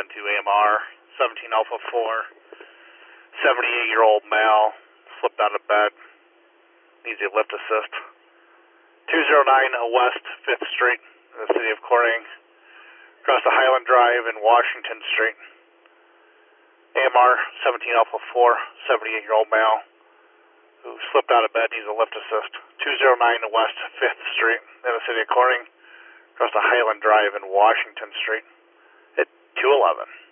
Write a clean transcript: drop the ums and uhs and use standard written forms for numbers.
to AMR 17 Alpha 4, 78-year-old male, slipped out of bed, needs a lift assist. 209 West 5th Street in the city of Corning, across the Highland Drive and Washington Street. AMR 17 Alpha 4, 78-year-old male, who slipped out of bed, needs a lift assist. 209 West 5th Street in the city of Corning, across the Highland Drive and Washington Street at 211.